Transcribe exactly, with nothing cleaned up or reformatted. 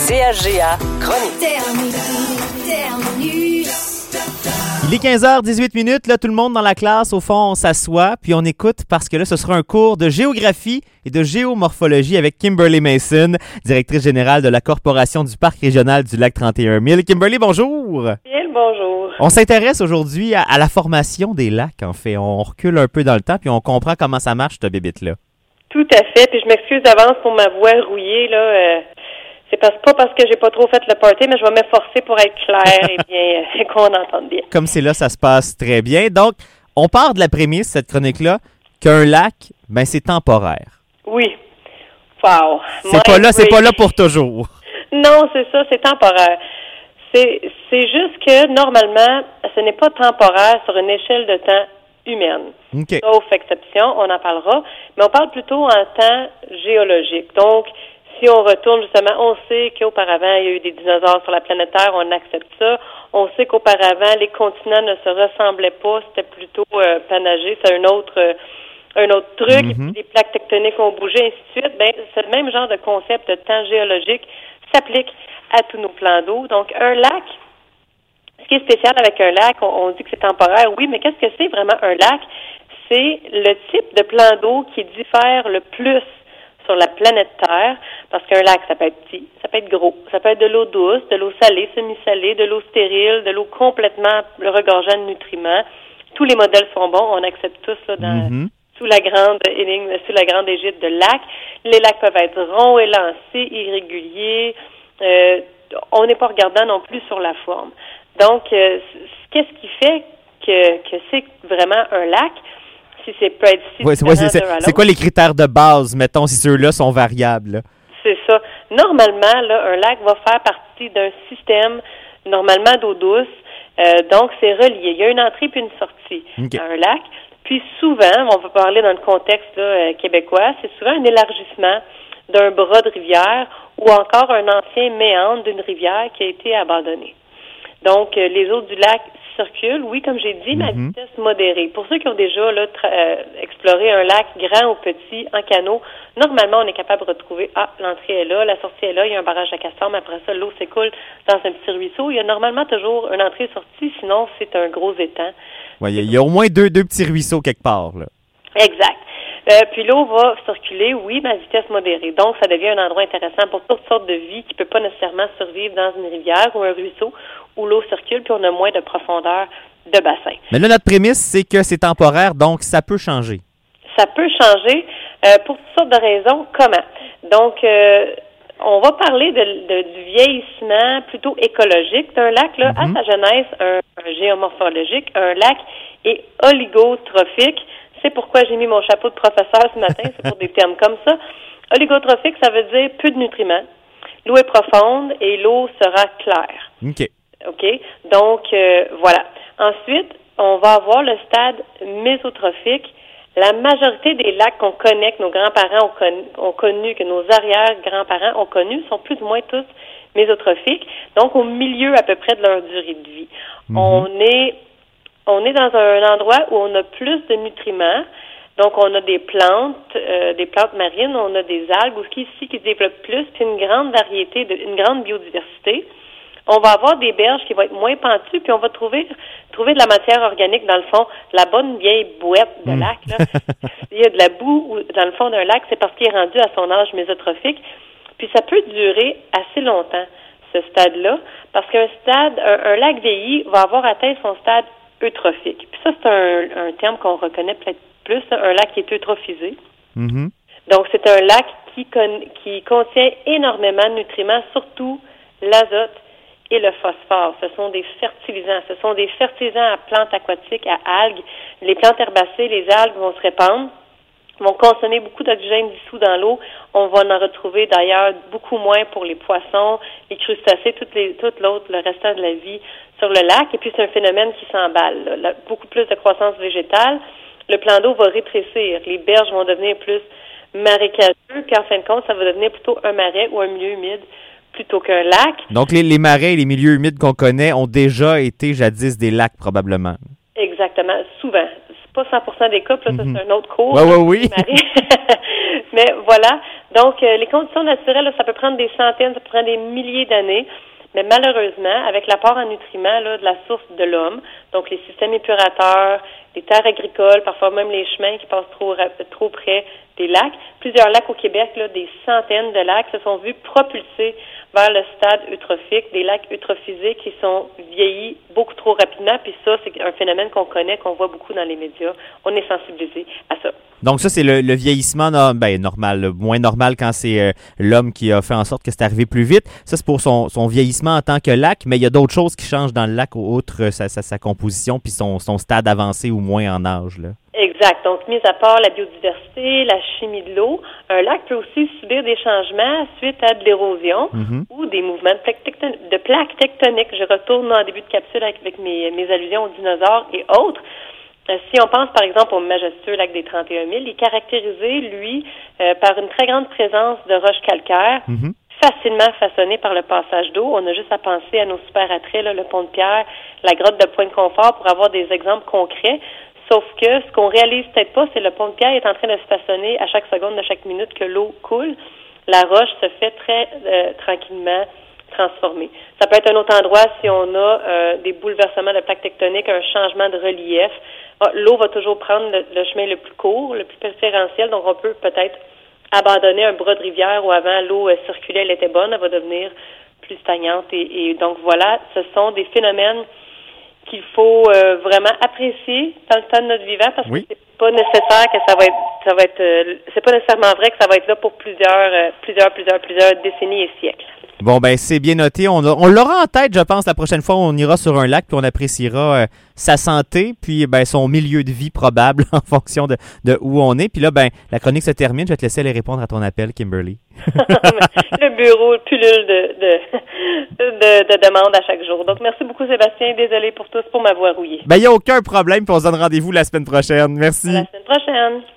C H G A Chronique. Terminus, terminus. Il est quinze heures dix-huit minutes, là, tout le monde dans la classe, au fond, on s'assoit, puis on écoute parce que là, ce sera un cours de géographie et de géomorphologie avec Kimberly Mason, directrice générale de la Corporation du Parc régional du lac trente et un mille. Kimberly, bonjour! Bien, bonjour. On s'intéresse aujourd'hui à, à la formation des lacs, en fait. On recule un peu dans le temps, puis on comprend comment ça marche, cette bébite-là. Tout à fait, puis je m'excuse d'avance pour ma voix rouillée, là. Euh, c'est parce, pas parce que j'ai pas trop fait le party, mais je vais m'efforcer pour être clair et bien, euh, qu'on entende bien. Comme c'est là, ça se passe très bien. Donc, on part de la prémisse, cette chronique-là, qu'un lac, ben c'est temporaire. Oui. Wow. C'est pas là, c'est pas là pour toujours. Non, c'est ça, c'est temporaire. C'est, c'est juste que, normalement, ce n'est pas temporaire sur une échelle de temps humaine. Okay. Sauf exception, on en parlera, mais on parle plutôt en temps géologique. Donc, si on retourne justement, on sait qu'auparavant, il y a eu des dinosaures sur la planète Terre, on accepte ça. On sait qu'auparavant, les continents ne se ressemblaient pas, c'était plutôt euh, panagé, c'est un autre euh, un autre truc. Mm-hmm. Et puis les plaques tectoniques ont bougé, ainsi de suite. Ben, ce même genre de concept de temps géologique s'applique à tous nos plans d'eau. Donc, un lac, ce qui est spécial avec un lac, on, on dit que c'est temporaire, oui, mais qu'est-ce que c'est vraiment un lac? C'est le type de plan d'eau qui diffère le plus sur la planète Terre, parce qu'un lac, ça peut être petit, ça peut être gros, ça peut être de l'eau douce, de l'eau salée, semi-salée, de l'eau stérile, de l'eau complètement regorgeant de nutriments. Tous les modèles sont bons, on accepte tous là, dans, Mm-hmm. sous la grande énigme, sous la grande égide de lac. Les lacs peuvent être ronds, élancés, irréguliers. Euh, on n'est pas regardant non plus sur la forme. Donc, euh, qu'est-ce qui fait que, que c'est vraiment un lac? Si c'est peut être si ouais, ouais, c'est, c'est, c'est quoi les critères de base, mettons, si ceux-là sont variables? Là? C'est ça. Normalement, là, un lac va faire partie d'un système, normalement, d'eau douce. Euh, donc, c'est relié. Il y a une entrée puis une sortie Okay. à un lac. Puis souvent, on va parler dans le contexte là, euh, québécois, c'est souvent un élargissement d'un bras de rivière ou encore un ancien méandre d'une rivière qui a été abandonné. Donc, euh, les eaux du lac circulent, oui, comme j'ai dit, mais à Mm-hmm. vitesse modérée. Pour ceux qui ont déjà là, tra- euh, exploré un lac grand ou petit en canot, normalement, on est capable de retrouver, ah, l'entrée est là, la sortie est là, il y a un barrage à castor, mais après ça, l'eau s'écoule dans un petit ruisseau. Il y a normalement toujours une entrée et sortie, sinon c'est un gros étang. Ouais, il y, y a au moins deux, deux petits ruisseaux quelque part. Là. Exact. Euh, puis l'eau va circuler, oui, mais à vitesse modérée. Donc, ça devient un endroit intéressant pour toutes sortes de vie qui ne peut pas nécessairement survivre dans une rivière ou un ruisseau où l'eau circule puis on a moins de profondeur de bassin. Mais là, notre prémisse, c'est que c'est temporaire, donc ça peut changer. Ça peut changer euh, pour toutes sortes de raisons. Comment? Donc, euh, on va parler de, de, du vieillissement plutôt écologique d'un lac. Là, Mm-hmm. à sa genèse, un, un géomorphologique, un lac est oligotrophique. C'est pourquoi j'ai mis mon chapeau de professeur ce matin, c'est pour des termes comme ça. Oligotrophique, ça veut dire peu de nutriments. L'eau est profonde et l'eau sera claire. OK. OK? Donc, euh, voilà. Ensuite, on va avoir le stade mésotrophique. La majorité des lacs qu'on connaît, que nos grands-parents ont connu, ont connu, que nos arrière-grands-parents ont connus, sont plus ou moins tous mésotrophiques. Donc, au milieu à peu près de leur durée de vie. Mm-hmm. On est On est dans un endroit où on a plus de nutriments. Donc, on a des plantes, euh, des plantes marines, on a des algues aussi ici qui se développent plus, puis une grande variété, de, une grande biodiversité. On va avoir des berges qui vont être moins pentues, puis on va trouver trouver de la matière organique dans le fond, la bonne vieille bouette de mmh. lac. Là. Il y a de la boue dans le fond d'un lac, c'est parce qu'il est rendu à son âge mésotrophique. Puis ça peut durer assez longtemps, ce stade-là, parce qu'un stade, un, un lac vieilli va avoir atteint son stade eutrophique. Puis ça, c'est un, un terme qu'on reconnaît peut-être plus, un lac qui est eutrophisé. Mm-hmm. Donc, c'est un lac qui, con, qui contient énormément de nutriments, surtout l'azote et le phosphore. Ce sont des fertilisants. Ce sont des fertilisants à plantes aquatiques, à algues. Les plantes herbacées, les algues vont se répandre, vont consommer beaucoup d'oxygène dissous dans l'eau. On va en retrouver d'ailleurs beaucoup moins pour les poissons, les crustacés, toutes les, tout l'autre, le restant de la vie sur le lac. Et puis, c'est un phénomène qui s'emballe. Là. Beaucoup plus de croissance végétale. Le plan d'eau va rétrécir. Les berges vont devenir plus marécageux. Puis, en fin de compte, ça va devenir plutôt un marais ou un milieu humide plutôt qu'un lac. Donc, les, les marais et les milieux humides qu'on connaît ont déjà été jadis des lacs, probablement. Exactement. Souvent. C'est pas cent pour cent des cas. Là, mm-hmm. Ça, c'est un autre cours. Oui, oui, oui. Mais voilà. Donc, euh, les conditions naturelles, là, ça peut prendre des centaines, ça peut prendre des milliers d'années. Mais malheureusement, avec l'apport en nutriments là, de la source de l'homme, donc les systèmes épurateurs, les terres agricoles, parfois même les chemins qui passent trop trop près des lacs, plusieurs lacs au Québec, là, des centaines de lacs se sont vus propulsés vers le stade eutrophique, des lacs eutrophisés qui sont vieillis beaucoup trop rapidement, puis ça, c'est un phénomène qu'on connaît, qu'on voit beaucoup dans les médias. On est sensibilisé à ça. Donc ça, c'est le, le vieillissement no, ben, normal, le moins normal quand c'est euh, l'homme qui a fait en sorte que c'est arrivé plus vite. Ça, c'est pour son, son vieillissement en tant que lac, mais il y a d'autres choses qui changent dans le lac, outre sa, sa, sa composition puis son, son stade avancé ou moins en âge, là. Exact. Donc, mis à part la biodiversité, la chimie de l'eau, un lac peut aussi subir des changements suite à de l'érosion mm-hmm. ou des mouvements de plaques, tecton- de plaques tectoniques. Je retourne en début de capsule avec, avec mes, mes allusions aux dinosaures et autres. Euh, si on pense, par exemple, au majestueux lac des trente et un mille, il est caractérisé, lui, euh, par une très grande présence de roches calcaires, mm-hmm. facilement façonnées par le passage d'eau. On a juste à penser à nos super attraits, là, le pont de Pierre, la grotte de Pointe-Confort, pour avoir des exemples concrets. Sauf que ce qu'on réalise peut-être pas, c'est que le pont de Pierre est en train de se façonner à chaque seconde, à chaque minute que l'eau coule. La roche se fait très euh, tranquillement transformer. Ça peut être un autre endroit si on a euh, des bouleversements de plaques tectoniques, un changement de relief. Ah, l'eau va toujours prendre le, le chemin le plus court, le plus préférentiel, donc on peut peut-être abandonner un bras de rivière où avant l'eau euh, circulait, elle était bonne, elle va devenir plus stagnante. Et, et donc voilà, ce sont des phénomènes qu'il faut euh, vraiment apprécier dans le temps de notre vivant parce oui. que c'est pas nécessaire que ça va être ça va être euh, c'est pas nécessairement vrai que ça va être là pour plusieurs euh, plusieurs plusieurs plusieurs décennies et siècles. Bon ben c'est bien noté, on, a, on l'aura en tête, je pense, la prochaine fois on ira sur un lac puis on appréciera euh, sa santé puis ben son milieu de vie probable en fonction de, de où on est. Puis là ben la chronique se termine, je vais te laisser aller répondre à ton appel, Kimberly. Le bureau pullule de, de, de, de demandes à chaque jour. Donc, merci beaucoup, Sébastien. Désolé pour tous pour m'avoir rouillé. Ben, il n'y a aucun problème, puis on se donne rendez-vous la semaine prochaine. Merci. À la semaine prochaine.